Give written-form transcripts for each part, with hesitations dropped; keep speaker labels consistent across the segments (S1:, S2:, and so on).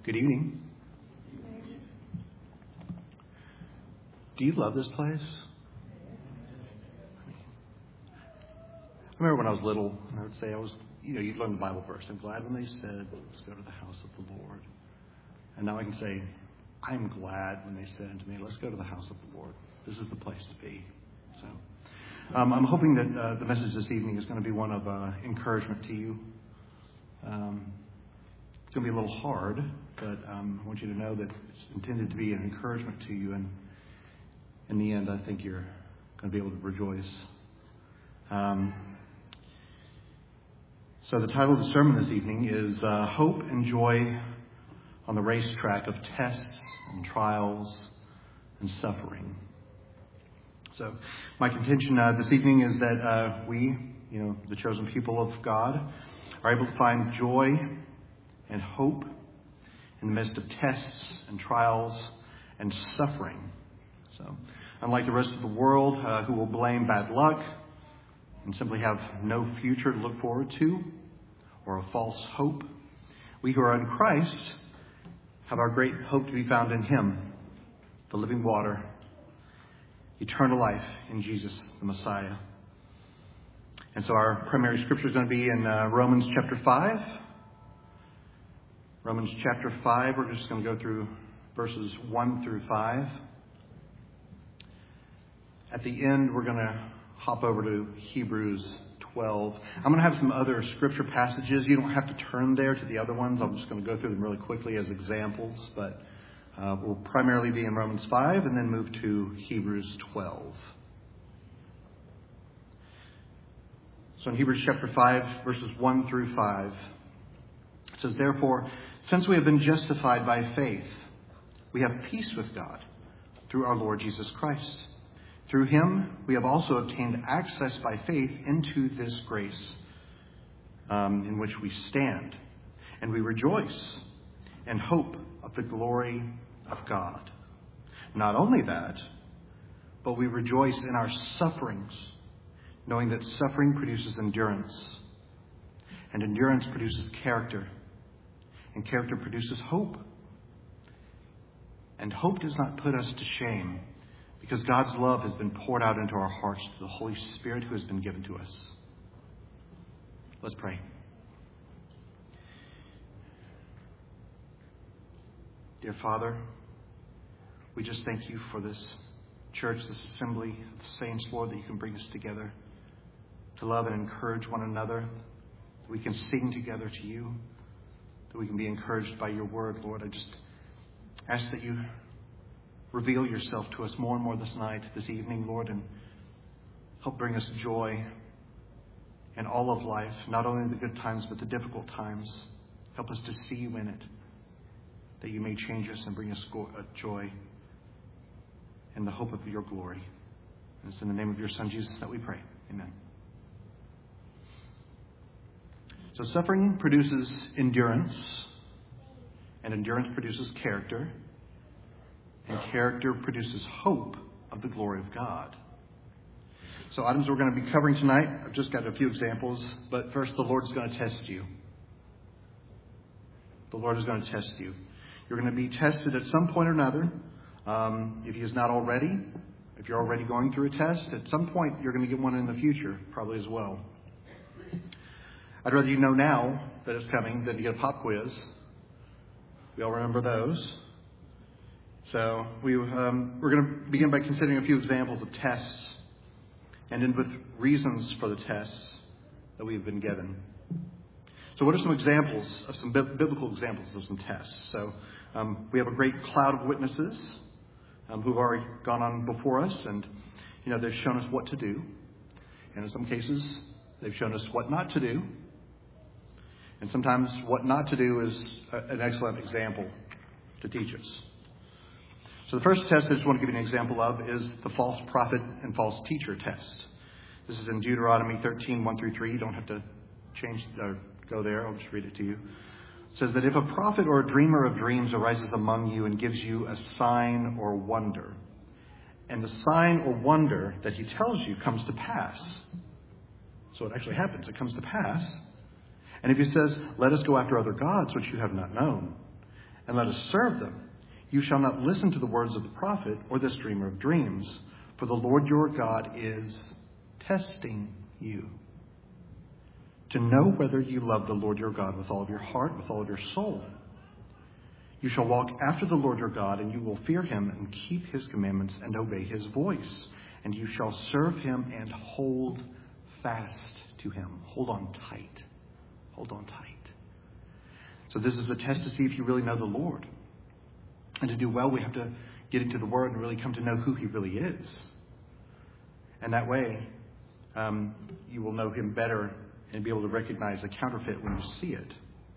S1: Good evening. Do you love this place? I remember when I was little, and I would say you'd learn the Bible verse. I'm glad when they said, let's go to the house of the Lord. And now I can say, I'm glad when they said to me, let's go to the house of the Lord. This is the place to be. So I'm hoping that the message this evening is going to be one of encouragement to you. It's going to be a little hard, but I want you to know that it's intended to be an encouragement to you. And in the end, I think you're going to be able to rejoice. So the title of the sermon this evening is Hope and Joy on the Racetrack of Tests and Trials and Suffering. So my contention this evening is that we, the chosen people of God, are able to find joy and hope in the midst of tests and trials and suffering. So unlike the rest of the world who will blame bad luck and simply have no future to look forward to or a false hope, we who are in Christ have our great hope to be found in Him, the living water, eternal life in Jesus, the Messiah. And so our primary scripture is going to be in Romans chapter 5. Romans chapter 5, we're just going to go through verses 1 through 5. At the end, we're going to hop over to Hebrews 12. I'm going to have some other scripture passages. You don't have to turn there to the other ones. I'm just going to go through them really quickly as examples. But we'll primarily be in Romans 5 and then move to Hebrews 12. So in Hebrews chapter 5, verses 1 through 5, it says, "Therefore, since we have been justified by faith, we have peace with God through our Lord Jesus Christ. Through Him, we have also obtained access by faith into this grace in which we stand. And we rejoice in hope of the glory of God. Not only that, but we rejoice in our sufferings, knowing that suffering produces endurance. And endurance produces character. And character produces hope. And hope does not put us to shame, because God's love has been poured out into our hearts through the Holy Spirit who has been given to us." Let's pray. Dear Father, we just thank you for this church, this assembly of the saints, Lord, that you can bring us together to love and encourage one another, that we can sing together to you, that we can be encouraged by your word, Lord. I just ask that you reveal yourself to us more and more this night, this evening, Lord, and help bring us joy in all of life, not only the good times, but the difficult times. Help us to see you in it, that you may change us and bring us joy in the hope of your glory. And it's in the name of your Son, Jesus, that we pray. Amen. So suffering produces endurance, and endurance produces character, and character produces hope of the glory of God. So items we're going to be covering tonight, I've just got a few examples, but first the Lord is going to test you. The Lord is going to test you. You're going to be tested at some point or another. If He is not already, if you're already going through a test, at some point you're going to get one in the future, probably as well. I'd rather you know now that it's coming than to get a pop quiz. We all remember those. So we're going to begin by considering a few examples of tests and end with reasons for the tests that we've been given. So what are some examples of some biblical examples of some tests? So we have a great cloud of witnesses who've already gone on before us, and they've shown us what to do. And in some cases, they've shown us what not to do. And sometimes what not to do is an excellent example to teach us. So the first test I just want to give you an example of is the false prophet and false teacher test. This is in Deuteronomy 13, 1 through 3. You don't have to go there. I'll just read it to you. It says that if a prophet or a dreamer of dreams arises among you and gives you a sign or wonder, and the sign or wonder that he tells you comes to pass. So it actually happens. It comes to pass. And if he says, "Let us go after other gods which you have not known," and let us serve them. You shall not listen to the words of the prophet or this dreamer of dreams, for the Lord your God is testing you, to know whether you love the Lord your God with all of your heart, with all of your soul. You shall walk after the Lord your God, and you will fear him and keep his commandments and obey his voice. And you shall serve him and hold fast to him. Hold on tight. Hold on tight. So this is a test to see if you really know the Lord. And to do well, we have to get into the Word and really come to know who he really is. And that way, you will know him better and be able to recognize a counterfeit when you see it.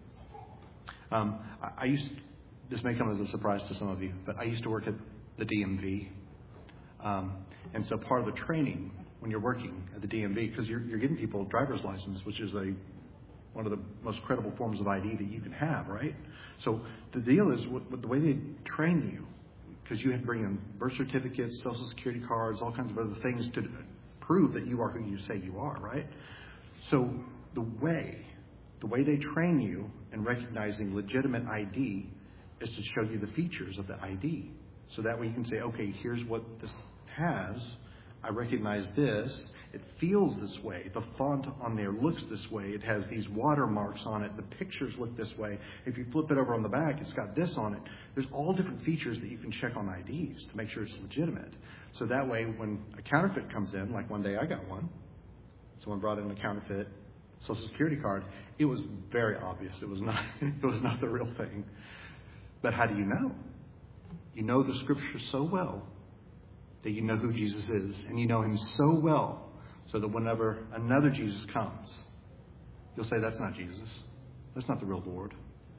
S1: This may come as a surprise to some of you, but I used to work at the DMV. And so part of the training when you're working at the DMV, because you're getting people a driver's license, which is one of the most credible forms of ID that you can have, right? So the deal is, with the way they train you, because you have to bring in birth certificates, Social Security cards, all kinds of other things to prove that you are who you say you are, right? So the way they train you in recognizing legitimate ID is to show you the features of the ID. So that way you can say, okay, here's what this has. I recognize this. It feels this way. The font on there looks this way. It has these watermarks on it. The pictures look this way. If you flip it over on the back, it's got this on it. There's all different features that you can check on IDs to make sure it's legitimate. So that way, when a counterfeit comes in, like one day I got one, someone brought in a counterfeit Social Security card. It was very obvious. It was not the real thing. But how do you know? You know the Scripture so well that you know who Jesus is, and you know him so well so that whenever another Jesus comes, you'll say, that's not Jesus. That's not the real Lord.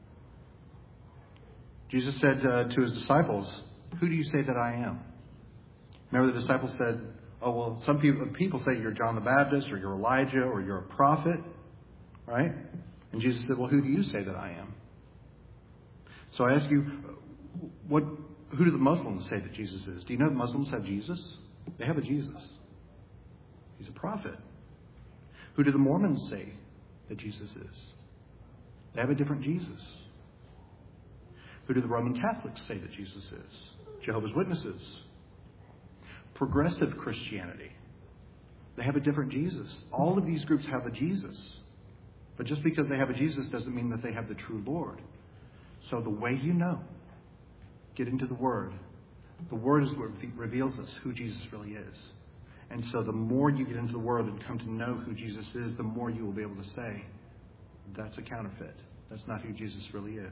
S1: Jesus said to his disciples, who do you say that I am? Remember the disciples said, oh, well, some people say you're John the Baptist, or you're Elijah, or you're a prophet, right? And Jesus said, well, who do you say that I am? So I ask you, who do the Muslims say that Jesus is? Do you know the Muslims have Jesus? They have a Jesus. He's a prophet. Who do the Mormons say that Jesus is? They have a different Jesus. Who do the Roman Catholics say that Jesus is? Jehovah's Witnesses. Progressive Christianity. They have a different Jesus. All of these groups have a Jesus. But just because they have a Jesus doesn't mean that they have the true Lord. So the way you know, get into the Word. The Word is what reveals us who Jesus really is. And so the more you get into the Word and come to know who Jesus is, the more you will be able to say, that's a counterfeit. That's not who Jesus really is.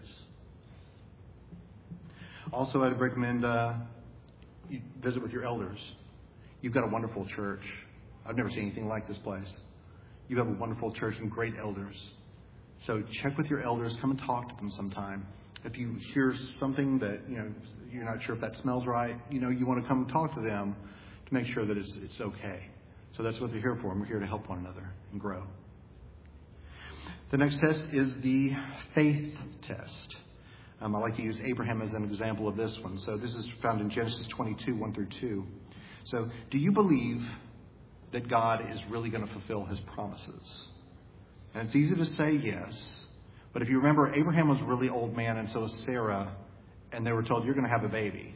S1: Also, I'd recommend you visit with your elders. You've got a wonderful church. I've never seen anything like this place. You have a wonderful church and great elders. So check with your elders. Come and talk to them sometime. If you hear something that, you're not sure if that smells right, you want to come and talk to them to make sure that it's okay. So that's what they're here for. And we're here to help one another and grow. The next test is the faith test. I like to use Abraham as an example of this one. So this is found in Genesis 22, 1 through 2. So do you believe that God is really going to fulfill his promises? And it's easy to say yes. But if you remember, Abraham was a really old man, and so was Sarah, and they were told, you're going to have a baby.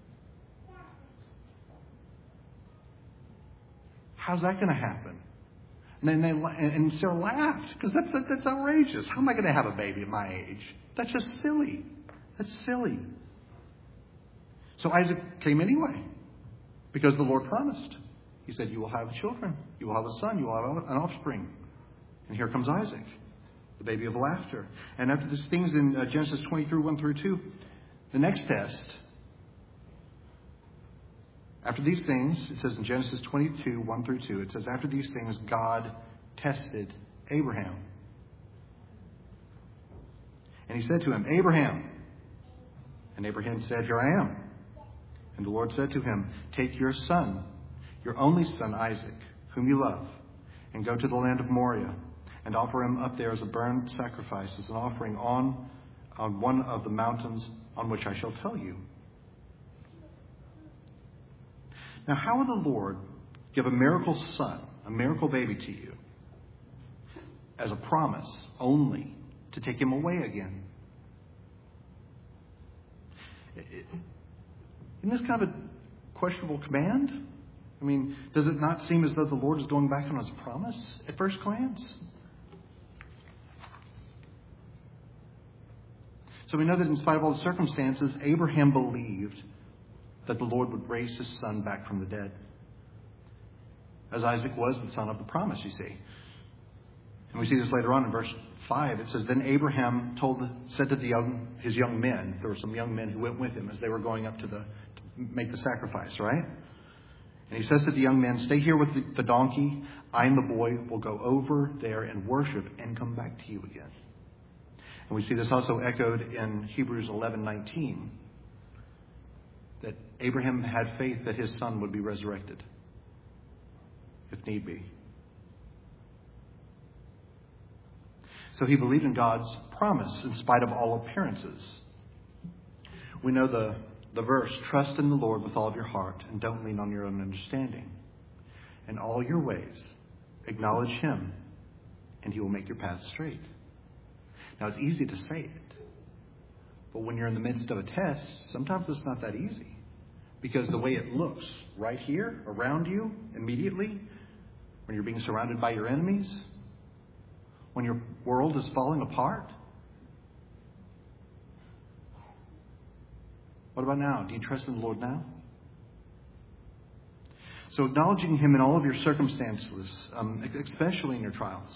S1: How's that going to happen? And Sarah laughed, because that's outrageous. How am I going to have a baby at my age? That's just silly. That's silly. So Isaac came anyway, because the Lord promised. He said, you will have children. You will have a son. You will have an offspring. And here comes Isaac, the baby of laughter. And after these things in Genesis 23, 1 through 2, the next test, after these things, it says in Genesis 22, 1 through 2, it says, after these things, God tested Abraham. And he said to him, Abraham. And Abraham said, here I am. And the Lord said to him, take your son, your only son Isaac, whom you love, and go to the land of Moriah, and offer him up there as a burnt sacrifice, as an offering on one of the mountains on which I shall tell you. Now, how would the Lord give a miracle son, a miracle baby to you, as a promise only to take him away again? Isn't this kind of a questionable command? I mean, does it not seem as though the Lord is going back on His promise at first glance? So we know that in spite of all the circumstances, Abraham believed that the Lord would raise his son back from the dead. As Isaac was the son of the promise, you see. And we see this later on in verse 5. It says, Then Abraham said to his young men, there were some young men who went with him as they were going up to make the sacrifice, right? And he says to the young men, Stay here with the donkey. I and the boy will go over there and worship and come back to you again. And we see this also echoed in Hebrews 11:19, that Abraham had faith that his son would be resurrected, if need be. So he believed in God's promise in spite of all appearances. We know the verse, Trust in the Lord with all of your heart and don't lean on your own understanding. In all your ways, acknowledge Him and He will make your path straight. Now, it's easy to say it, but when you're in the midst of a test, sometimes it's not that easy. Because the way it looks right here, around you, immediately, when you're being surrounded by your enemies, when your world is falling apart. What about now? Do you trust in the Lord now? So acknowledging Him in all of your circumstances, especially in your trials.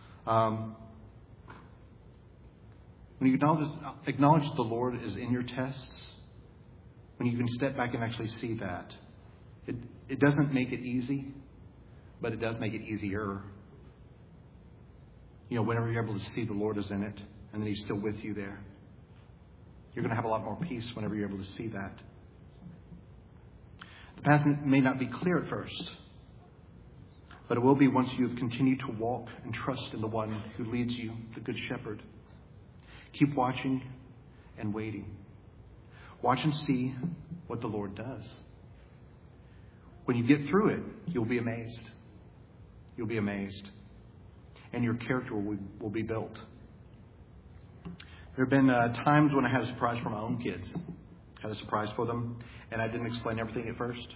S1: When you acknowledge the Lord is in your tests, when you can step back and actually see that, it doesn't make it easy, but it does make it easier. You know, whenever you're able to see the Lord is in it, and then He's still with you there, you're going to have a lot more peace whenever you're able to see that. The path may not be clear at first, but it will be once you've continued to walk and trust in the one who leads you, the Good Shepherd. Keep watching and waiting. Watch and see what the Lord does. When you get through it, you'll be amazed. You'll be amazed. And your character will be built. There have been times when I had a surprise for my own kids. I had a surprise for them, and I didn't explain everything at first.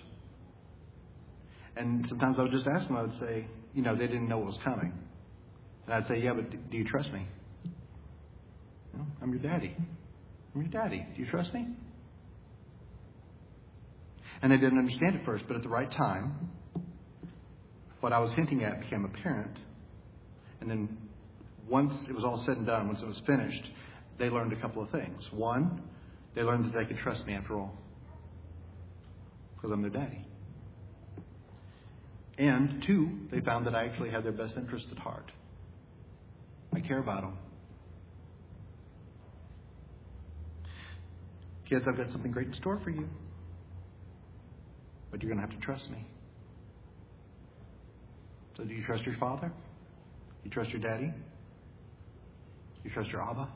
S1: And sometimes I would just ask them, I would say, they didn't know what was coming. And I'd say, yeah, but do you trust me? I'm your daddy. I'm your daddy. Do you trust me? And they didn't understand at first, but at the right time, what I was hinting at became apparent. And then once it was all said and done, once it was finished, they learned a couple of things. One, they learned that they could trust me after all, because I'm their daddy. And two, they found that I actually had their best interest at heart. I care about them. Kids, I've got something great in store for you. But you're going to have to trust me. So do you trust your father? You trust your daddy? You trust your Abba?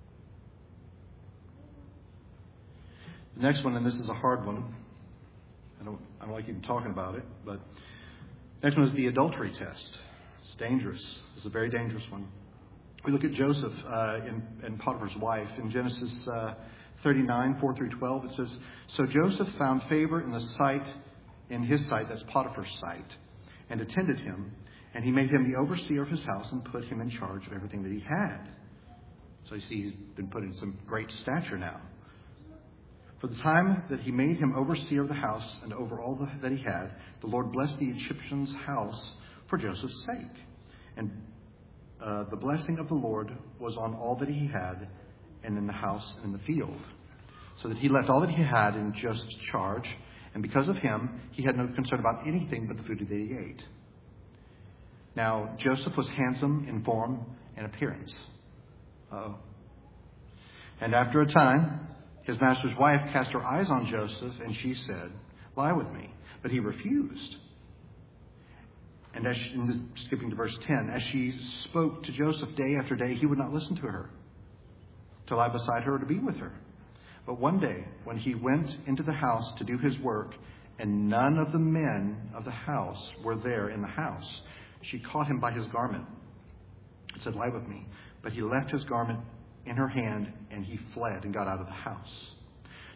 S1: The next one, and this is a hard one. I don't like even talking about it, but next one is the adultery test. It's dangerous. It's a very dangerous one. We look at Joseph and Potiphar's wife in Genesis 39, 4 through 12. It says, So Joseph found favor in his sight, that's Potiphar's sight, and attended him, and he made him the overseer of his house and put him in charge of everything that he had. So you see, he's been put in some great stature now. For the time that he made him overseer of the house and over all that he had, the Lord blessed the Egyptian's house for Joseph's sake. And the blessing of the Lord was on all that he had, and in the house and in the field. So that he left all that he had in Joseph's charge, and because of him, he had no concern about anything but the food that he ate. Now, Joseph was handsome in form and appearance. And after a time, his master's wife cast her eyes on Joseph, and she said, Lie with me. But he refused. And skipping to verse 10, as she spoke to Joseph day after day, he would not listen to her, to lie beside her or to be with her. But one day, when he went into the house to do his work, and none of the men of the house were there in the house, she caught him by his garment and said, Lie with me. But he left his garment in her hand, and he fled and got out of the house.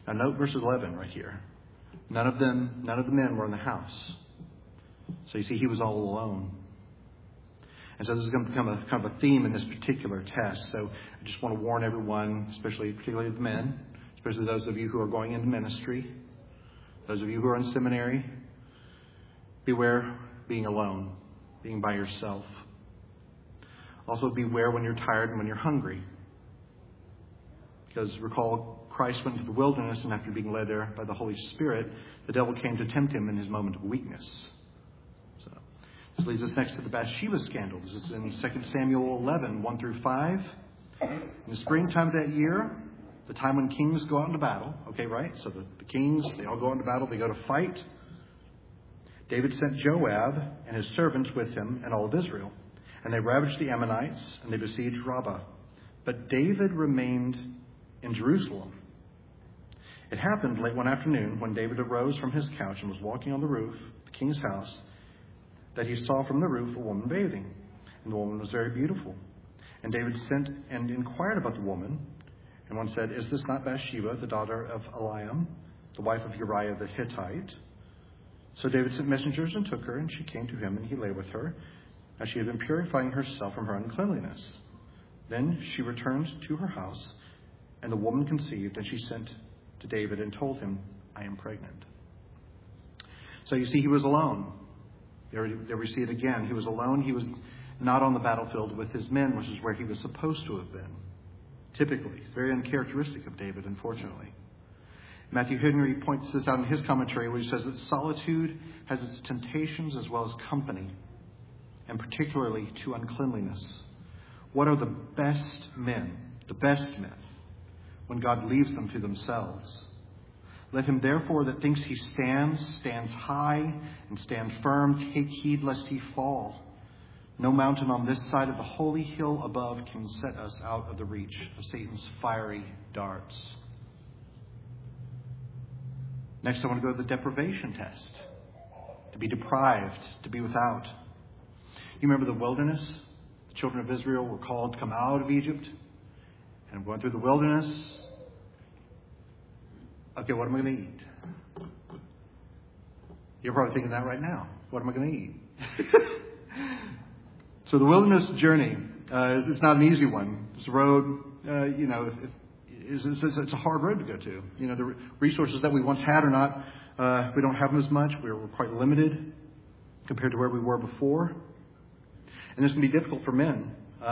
S1: Now note verse 11 right here. None of the men were in the house. So you see, he was all alone. And so this is going to become a kind of a theme in this particular test. So I just want to warn everyone, particularly the men, especially those of you who are going into ministry, those of you who are in seminary, beware being alone, being by yourself. Also beware when you're tired and when you're hungry. Because recall, Christ went into the wilderness, and after being led there by the Holy Spirit, the devil came to tempt him in his moment of weakness. So this leads us next to the Bathsheba scandal. This is in 2 Samuel 11, 1 through 5. In the springtime of that year, the time when kings go out into battle. Okay, right? So the kings, they all go into battle. They go to fight. David sent Joab and his servants with him and all of Israel. And they ravaged the Ammonites, and they besieged Rabbah. But David remained in Jerusalem. It happened late one afternoon, when David arose from his couch and was walking on the roof of the king's house, that he saw from the roof a woman bathing. And the woman was very beautiful. And David sent and inquired about the woman. And one said, "Is this not Bathsheba, the daughter of Eliam, the wife of Uriah the Hittite?" So David sent messengers and took her, and she came to him, and he lay with her, as she had been purifying herself from her uncleanliness. Then she returned to her house, and the woman conceived, and she sent to David and told him, "I am pregnant." So you see, he was alone. There we see it again. He was alone. He was not on the battlefield with his men, which is where he was supposed to have been. Typically. It's very uncharacteristic of David, unfortunately. Matthew Henry points this out in his commentary, where he says that solitude has its temptations as well as company, and particularly to uncleanliness. What are the best men, when God leaves them to themselves? Let him therefore that thinks he stands high, and stand firm. Take heed lest he fall. No mountain on this side of the holy hill above can set us out of the reach of Satan's fiery darts. Next, I want to go to the deprivation test. To be deprived, to be without. You remember the wilderness? The children of Israel were called to come out of Egypt. And going through the wilderness. Okay, what am I going to eat? You're probably thinking that right now. What am I going to eat? So the wilderness journey is not an easy one. It's a road, it's a hard road to go to. The resources that we once had are not, we don't have them as much. We're quite limited compared to where we were before. And this can be difficult for men.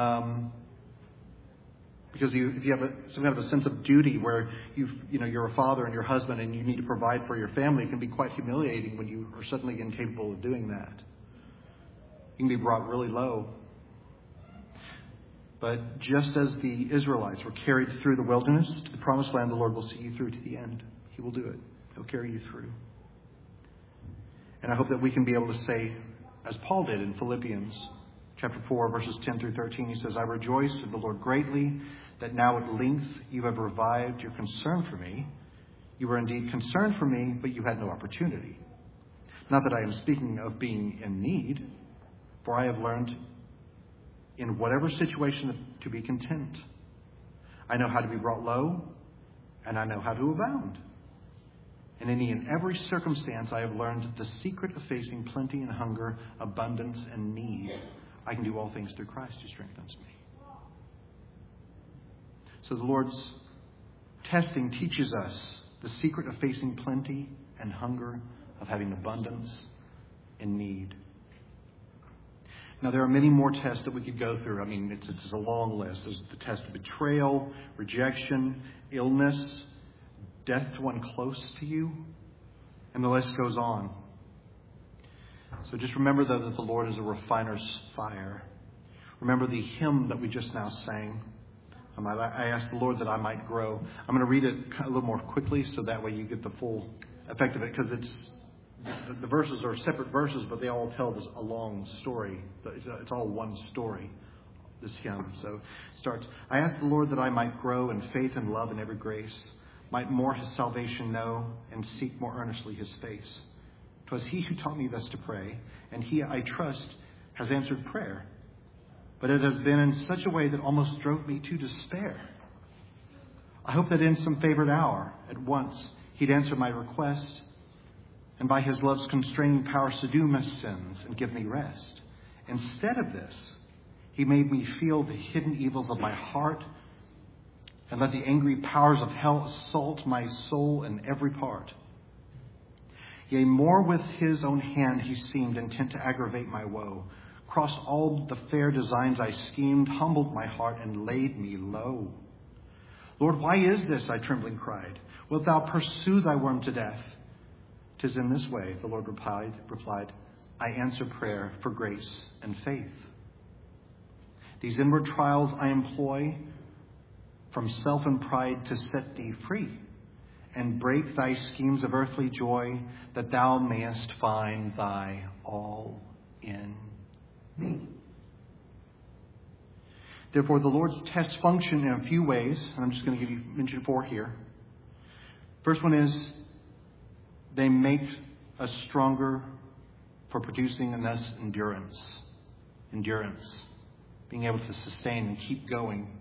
S1: Because if you have some kind of a sense of duty where you're a father and your husband and you need to provide for your family, it can be quite humiliating when you are suddenly incapable of doing that. You can be brought really low. But just as the Israelites were carried through the wilderness to the promised land, the Lord will see you through to the end. He will do it. He'll carry you through. And I hope that we can be able to say, as Paul did in Philippians chapter 4, verses 10 through 13, he says, "I rejoice in the Lord greatly that now at length you have revived your concern for me. You were indeed concerned for me, but you had no opportunity. Not that I am speaking of being in need, for I have learned in whatever situation to be content. I know how to be brought low, and I know how to abound. In any and every circumstance I have learned the secret of facing plenty and hunger, abundance and need. I can do all things through Christ who strengthens me." So the Lord's testing teaches us the secret of facing plenty and hunger, of having abundance and need. Now, there are many more tests that we could go through. I mean, it's a long list. There's the test of betrayal, rejection, illness, death to one close to you, and the list goes on. So just remember, though, that the Lord is a refiner's fire. Remember the hymn that we just now sang. I asked the Lord that I might grow. I'm going to read it a little more quickly so that way you get the full effect of it, because the verses are separate verses, but they all tell a long story. It's all one story, this hymn. So it starts, "I ask the Lord that I might grow in faith and love and every grace, might more his salvation know and seek more earnestly his face. 'Twas he who taught me thus to pray, and he, I trust, has answered prayer. But it has been in such a way that almost drove me to despair. I hope that in some favored hour, at once, he'd answer my request, and by his love's constraining power subdue my sins and give me rest. Instead of this, he made me feel the hidden evils of my heart and let the angry powers of hell assault my soul in every part. Yea, more with his own hand he seemed intent to aggravate my woe, crossed all the fair designs I schemed, humbled my heart and laid me low. Lord, why is this? I trembling cried. Wilt thou pursue thy worm to death? 'Tis in this way, the Lord replied, I answer prayer for grace and faith. These inward trials I employ from self and pride to set thee free and break thy schemes of earthly joy, that thou mayest find thy all in me. Therefore, the Lord's tests function in a few ways, and I'm just going to mention 4 here. First one is they make us stronger for producing in us endurance. Endurance. Being able to sustain and keep going.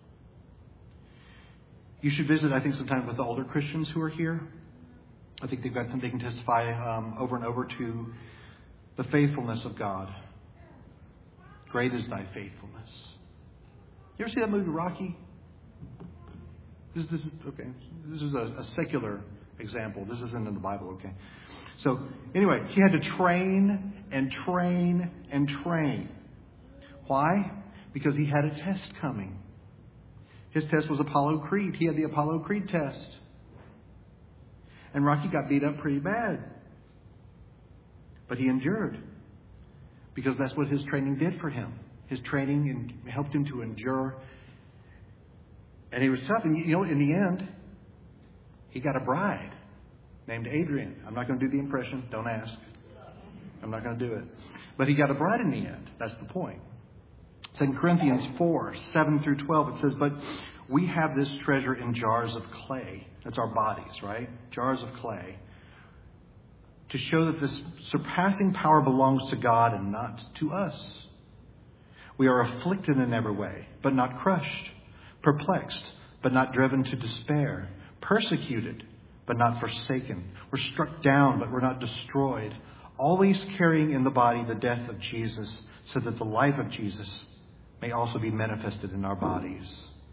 S1: You should visit, I think, sometime with the older Christians who are here. I think they've got something they can testify over and over to the faithfulness of God. Great is thy faithfulness. You ever see that movie Rocky? This is okay. This is a secular example. This isn't in the Bible, okay? So anyway, he had to train and train and train. Why? Because he had a test coming. His test was Apollo Creed. He had the Apollo Creed test. And Rocky got beat up pretty bad. But he endured. Because that's what his training did for him. His training helped him to endure. And he was tough. And in the end, he got a bride named Adrian. I'm not going to do the impression. Don't ask. I'm not going to do it. But he got a bride in the end. That's the point. 2 Corinthians 4, 7 through 12, it says, but we have this treasure in jars of clay. That's our bodies, right? Jars of clay. To show that this surpassing power belongs to God and not to us. We are afflicted in every way, but not crushed. Perplexed, but not driven to despair. Persecuted, but not forsaken. We're struck down, but we're not destroyed. Always carrying in the body the death of Jesus, so that the life of Jesus may also be manifested in our bodies.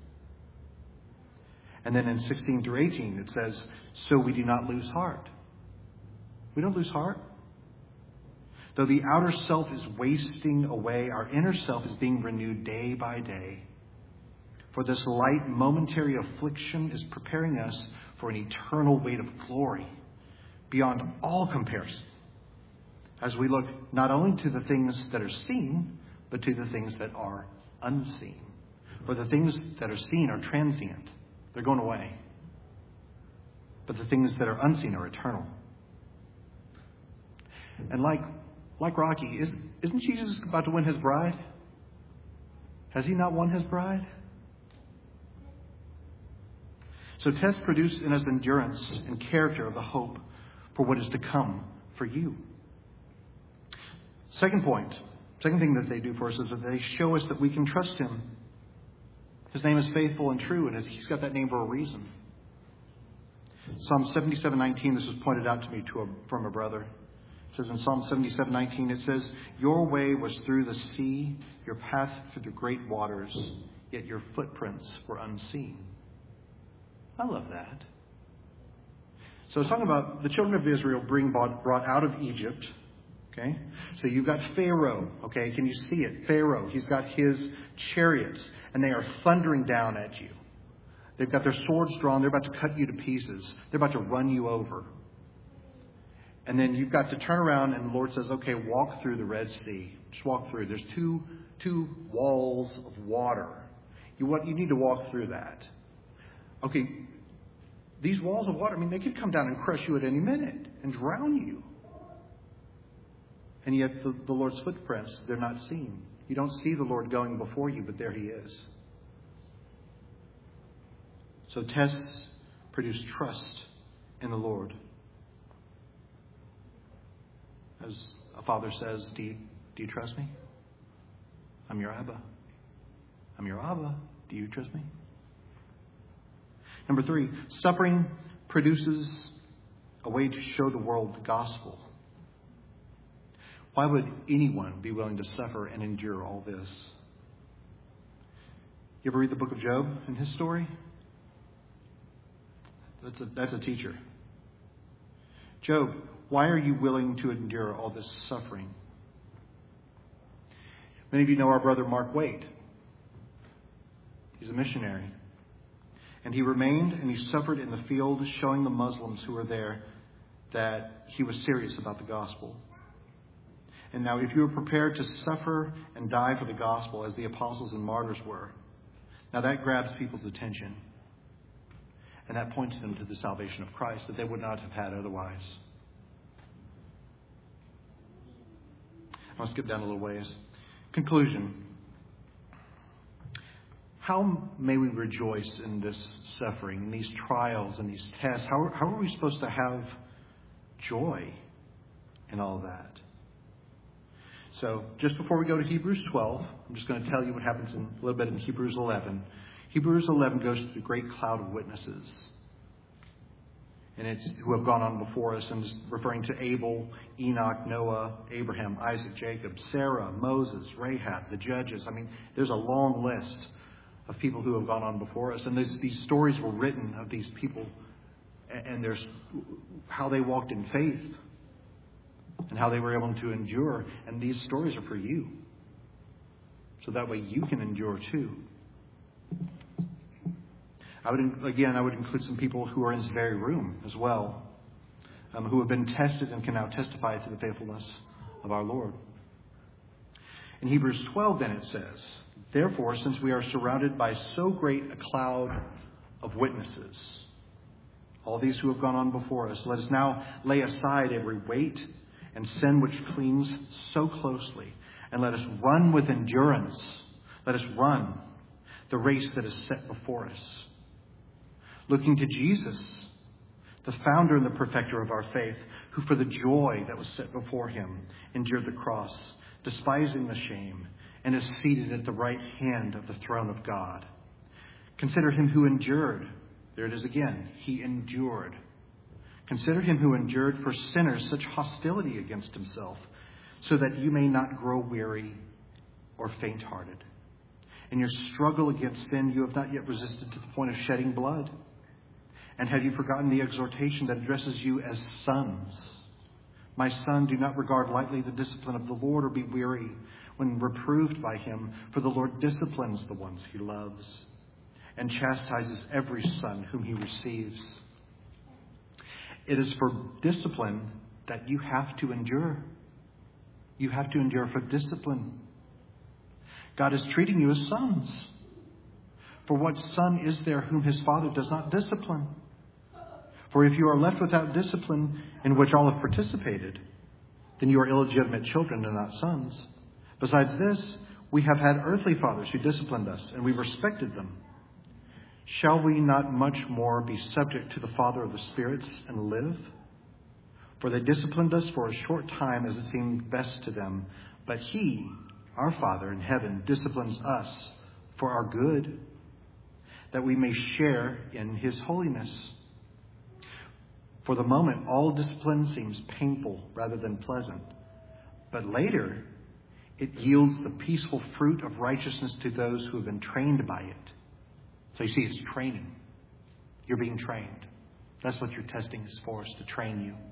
S1: And then in 16 through 18, it says, so we do not lose heart. We don't lose heart. Though the outer self is wasting away, our inner self is being renewed day by day. For this light momentary affliction is preparing us for an eternal weight of glory beyond all comparison, as we look not only to the things that are seen, but to the things that are unseen. For the things that are seen are transient. They're going away. But the things that are unseen are eternal. And like Rocky, isn't Jesus about to win his bride? Has he not won his bride? So tests produce in us endurance and character of the hope for what is to come for you. Second thing that they do for us is that they show us that we can trust him. His name is faithful and true, and he's got that name for a reason. Psalm 77:19, this was pointed out to me from a brother. It says in Psalm 77:19, it says, your way was through the sea, your path through the great waters, yet your footprints were unseen. I love that. So it's talking about the children of Israel being brought out of Egypt. Okay, so you've got Pharaoh. Okay, can you see it? Pharaoh, he's got his chariots, and they are thundering down at you. They've got their swords drawn. They're about to cut you to pieces. They're about to run you over. And then you've got to turn around, and the Lord says, okay, walk through the Red Sea. Just walk through. There's two walls of water. You need to walk through that. Okay, these walls of water, they could come down and crush you at any minute and drown you. And yet the Lord's footprints, they're not seen. You don't see the Lord going before you, but there he is. So tests produce trust in the Lord. As a father says, do you trust me? I'm your Abba. I'm your Abba. Do you trust me? Number 3, suffering produces a way to show the world the gospel. Why would anyone be willing to suffer and endure all this? You ever read the book of Job and his story? That's a teacher. Job, why are you willing to endure all this suffering? Many of you know our brother Mark Waite. He's a missionary. And he remained and he suffered in the field, showing the Muslims who were there that he was serious about the gospel. And now if you are prepared to suffer and die for the gospel as the apostles and martyrs were, now that grabs people's attention. And that points them to the salvation of Christ that they would not have had otherwise. I'll skip down a little ways. Conclusion. How may we rejoice in this suffering, in these trials, and these tests? How are we supposed to have joy in all of that? So just before we go to Hebrews 12, I'm just going to tell you what happens in a little bit in Hebrews 11. Hebrews 11 goes to the great cloud of witnesses. And it's who have gone on before us, and is referring to Abel, Enoch, Noah, Abraham, Isaac, Jacob, Sarah, Moses, Rahab, the judges. I mean, there's a long list of people who have gone on before us. And these stories were written of these people, and there's how they walked in faith and how they were able to endure. And these stories are for you, so that way you can endure too. I would include some people who are in this very room as well, who have been tested and can now testify to the faithfulness of our Lord. In Hebrews 12, then it says, therefore, since we are surrounded by so great a cloud of witnesses, all these who have gone on before us, let us now lay aside every weight and sin which clings so closely, and let us run with endurance. Let us run the race that is set before us, looking to Jesus, the founder and the perfecter of our faith, who for the joy that was set before him endured the cross, despising the shame, and is seated at the right hand of the throne of God. Consider him who endured. There it is again. He endured. Consider him who endured for sinners such hostility against himself, so that you may not grow weary or faint-hearted. In your struggle against sin, you have not yet resisted to the point of shedding blood. And have you forgotten the exhortation that addresses you as sons? My son, do not regard lightly the discipline of the Lord, or be weary when reproved by him, for the Lord disciplines the ones he loves and chastises every son whom he receives. It is for discipline that you have to endure. You have to endure for discipline. God is treating you as sons. For what son is there whom his father does not discipline? For if you are left without discipline in which all have participated, then you are illegitimate children and not sons. Besides this, we have had earthly fathers who disciplined us, and we respected them. Shall we not much more be subject to the Father of the spirits and live? For they disciplined us for a short time as it seemed best to them, but he, our Father in heaven, disciplines us for our good, that we may share in his holiness. For the moment, all discipline seems painful rather than pleasant, but later it yields the peaceful fruit of righteousness to those who have been trained by it. So you see, it's training. You're being trained. That's what your testing is for, is to train you.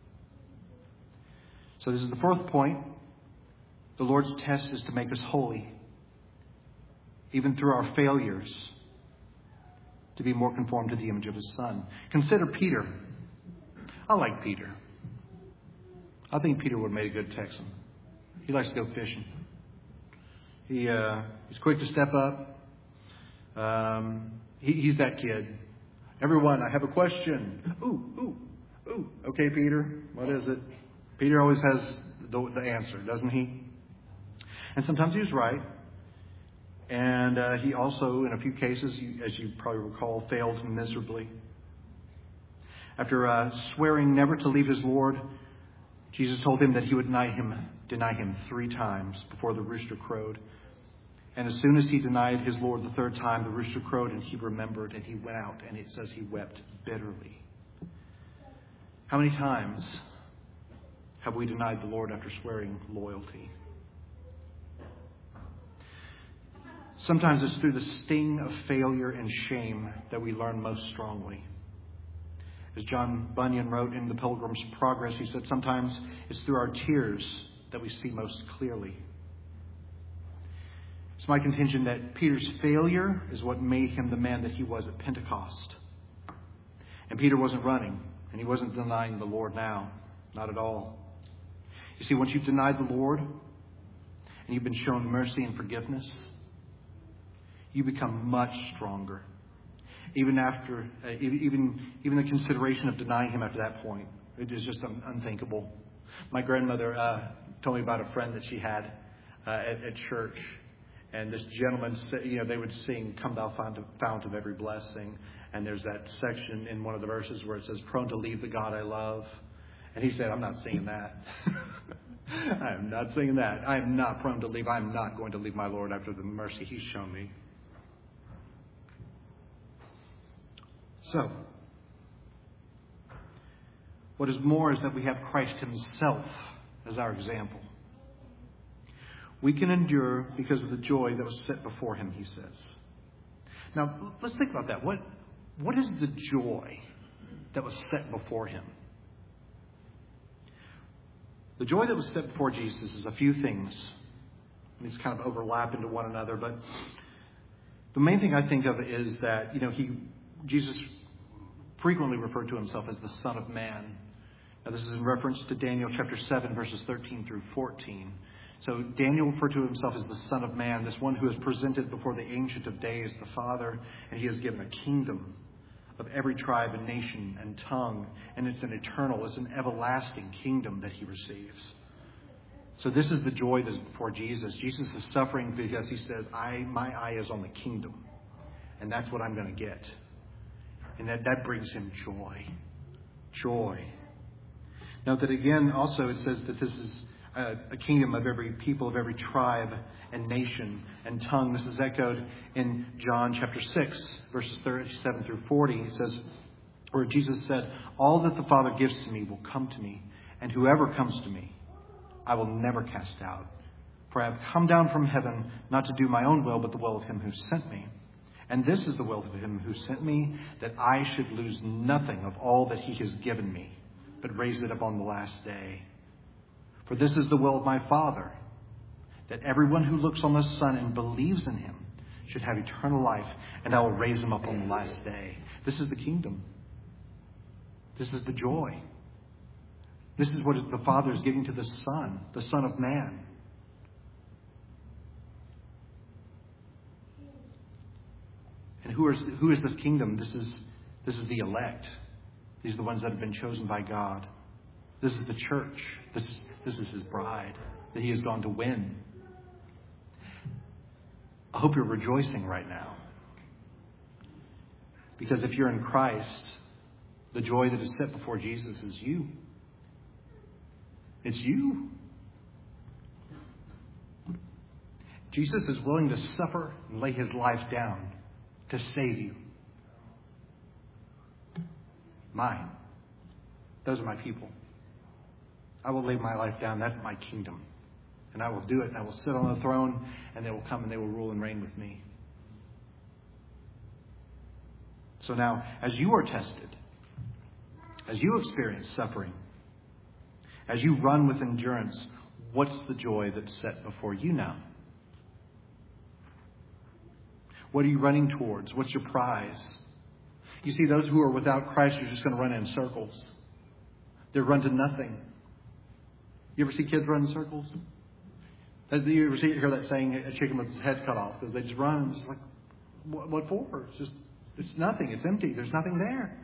S1: So this is the fourth point. The Lord's test is to make us holy, even through our failures, to be more conformed to the image of his Son. Consider Peter. I like Peter. I think Peter would have made a good Texan. He likes to go fishing. He's quick to step up. He's that kid. Everyone, I have a question. Ooh. Okay, Peter, what is it? Peter always has the answer, doesn't he? And sometimes he's right. And he also, in a few cases, as you probably recall, failed miserably. After swearing never to leave his Lord, Jesus told him that he would deny him 3 times before the rooster crowed. And as soon as he denied his Lord the third time, the rooster crowed, and he remembered, and he went out, and it says he wept bitterly. How many times have we denied the Lord after swearing loyalty? Sometimes it's through the sting of failure and shame that we learn most strongly. As John Bunyan wrote in The Pilgrim's Progress, he said, sometimes it's through our tears that we see most clearly. It's my contention that Peter's failure is what made him the man that he was at Pentecost. And Peter wasn't running, and he wasn't denying the Lord now. Not at all. You see, once you've denied the Lord, and you've been shown mercy and forgiveness, you become much stronger. Even after, even the consideration of denying him after that point, it is just unthinkable. My grandmother told me about a friend that she had at church, and this gentleman said, they would sing "Come Thou Fount of Every Blessing," and there's that section in one of the verses where it says, "Prone to leave the God I love," and he said, "I'm not singing that." I am not singing that. I am not prone to leave. I am not going to leave my Lord after the mercy He's shown me. So, what is more is that we have Christ Himself as our example. We can endure because of the joy that was set before Him, he says. Now, let's think about that. What is the joy that was set before Him? The joy that was set before Jesus is a few things. These kind of overlap into one another, but the main thing I think of is that, Jesus frequently referred to Himself as the Son of Man. Now, this is in reference to Daniel chapter 7, verses 13 through 14. So Daniel referred to himself as the Son of Man, this one who is presented before the Ancient of Days, the Father, and He has given a kingdom of every tribe and nation and tongue, and it's an everlasting kingdom that He receives. So this is the joy that is before Jesus. Jesus is suffering because He says, my eye is on the kingdom, and that's what I'm going to get. And that brings Him joy. Joy. Note that again, also it says that this is a kingdom of every people, of every tribe and nation and tongue. This is echoed in John chapter 6, verses 37 through 40. It says, where Jesus said, "All that the Father gives to me will come to me, and whoever comes to me, I will never cast out. For I have come down from heaven not to do my own will, but the will of Him who sent me. And this is the will of Him who sent me, that I should lose nothing of all that He has given me, but raise it up on the last day. For this is the will of my Father, that everyone who looks on the Son and believes in Him should have eternal life, and I will raise him up on the last day." This is the kingdom. This is the joy. This is what the Father is giving to the Son of Man. And who is this kingdom? This is the elect. These are the ones that have been chosen by God. This is the church. This is His bride that He has gone to win. I hope you're rejoicing right now. Because if you're in Christ, the joy that is set before Jesus is you. It's you. Jesus is willing to suffer and lay His life down to save you. Mine. Those are my people. I will lay my life down. That's my kingdom. And I will do it. And I will sit on the throne. And they will come and they will rule and reign with me. So now, as you are tested, as you experience suffering, as you run with endurance, what's the joy that's set before you now? What are you running towards? What's your prize? You see, those who are without Christ are just going to run in circles. They run to nothing. You ever see kids run in circles? You ever hear that saying, a chicken with its head cut off? Because they just run and it's like, what for? It's nothing. It's empty. There's nothing there.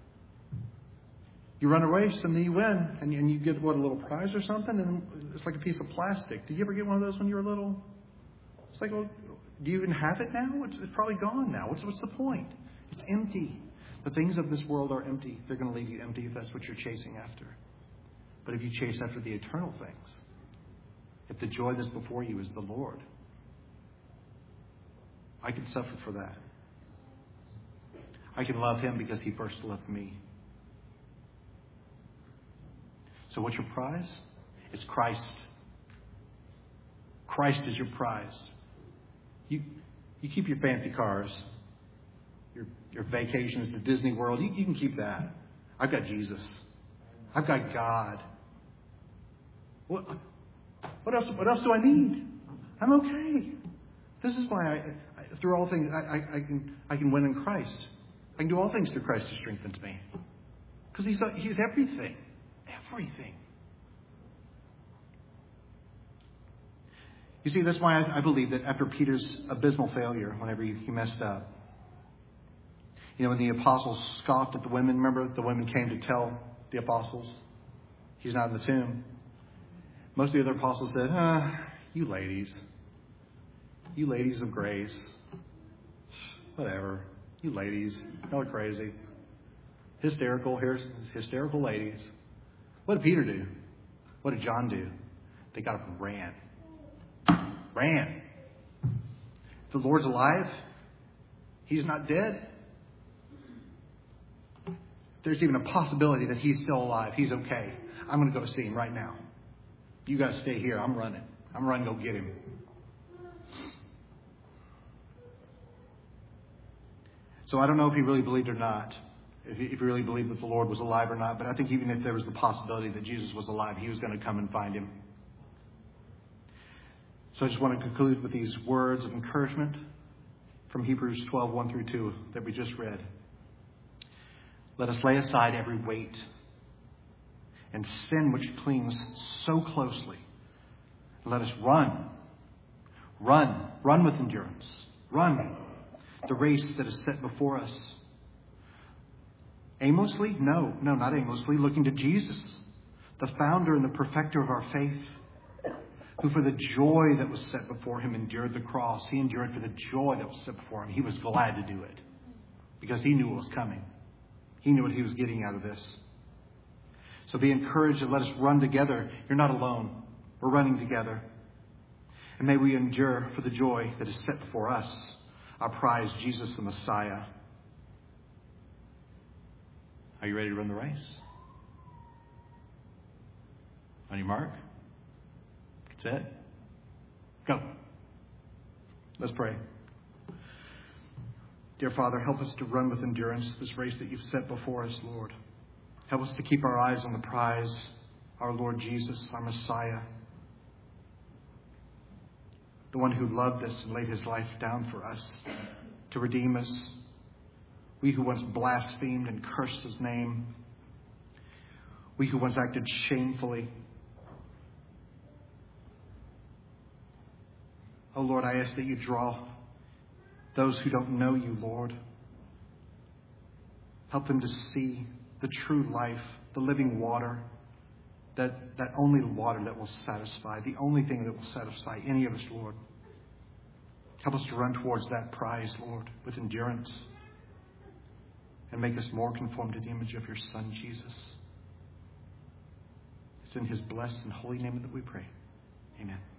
S1: You run away, something you win, and you get, a little prize or something, and it's like a piece of plastic. Did you ever get one of those when you were little? It's like, well, do you even have it now? It's probably gone now. What's the point? It's empty. The things of this world are empty. They're going to leave you empty if that's what you're chasing after. But if you chase after the eternal things, if the joy that's before you is the Lord, I can suffer for that. I can love Him because He first loved me. So what's your prize? It's Christ. Christ is your prize. You keep your fancy cars, your vacations to Disney World. You can keep that. I've got Jesus. I've got God. What else? What else do I need? I'm okay. This is why I through all things I can win in Christ. I can do all things through Christ who strengthens me. Because He's everything. Everything. You see, that's why I believe that after Peter's abysmal failure, whenever he messed up, when the apostles scoffed at the women, remember the women came to tell the apostles He's not in the tomb. Most of the other apostles said, you ladies of grace, whatever, you ladies, y'all are crazy. Hysterical ladies. What did Peter do? What did John do? They got up and ran. If the Lord's alive, He's not dead. There's even a possibility that He's still alive. He's okay. I'm going to go see Him right now. You guys stay here. I'm running. Go get Him. So I don't know if he really believed or not. If he really believed that the Lord was alive or not. But I think even if there was the possibility that Jesus was alive, He was going to come and find him. So I just want to conclude with these words of encouragement from Hebrews 12, 1 through 2 that we just read. Let us lay aside every weight and sin which clings so closely. Let us run with endurance. Run the race that is set before us. Aimlessly? No, not aimlessly. Looking to Jesus, the founder and the perfecter of our faith, who for the joy that was set before Him endured the cross. He endured for the joy that was set before Him. He was glad to do it because He knew what was coming. He knew what He was getting out of this. So be encouraged and let us run together. You're not alone. We're running together. And may we endure for the joy that is set before us, our prize, Jesus the Messiah. Are you ready to run the race? On your mark? That's it. Go. Let's pray. Dear Father, help us to run with endurance this race that You've set before us, Lord. Help us to keep our eyes on the prize, our Lord Jesus, our Messiah, the one who loved us and laid His life down for us to redeem us. We who once blasphemed and cursed His name. We who once acted shamefully. Oh Lord, I ask that You draw those who don't know You, Lord. Help them to see the true life, the living water, that only water that will satisfy, the only thing that will satisfy any of us, Lord. Help us to run towards that prize, Lord, with endurance, and make us more conformed to the image of Your Son, Jesus. It's in His blessed and holy name that we pray. Amen.